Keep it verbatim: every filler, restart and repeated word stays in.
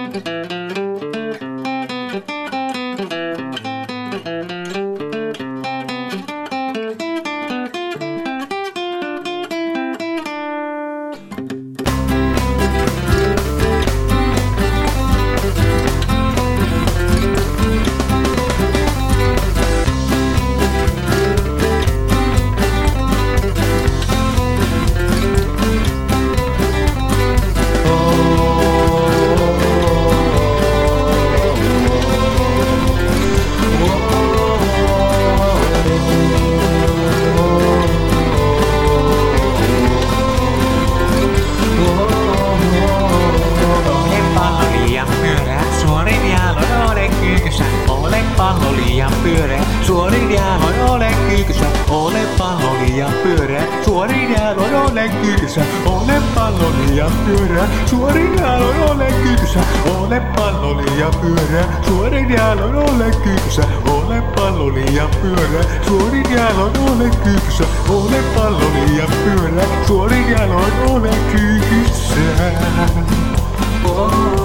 pallo liian pyöreä, suorin jääloin ole kyykyssä. Ole pallo liian pyöreä, suorin jääloin ole kyykyssä. Ole pallo liian pyöreä, suorin jääloin ole kyykyssä. Ole pallo liian pyöreä, suorin jääloin ole kyykyssä. Ole pallo liian pyöreä, suorin jääloin ole kyykyssä. Ole pallo liian pyöreä, suorin jääloin ole kyykyssä. Oh.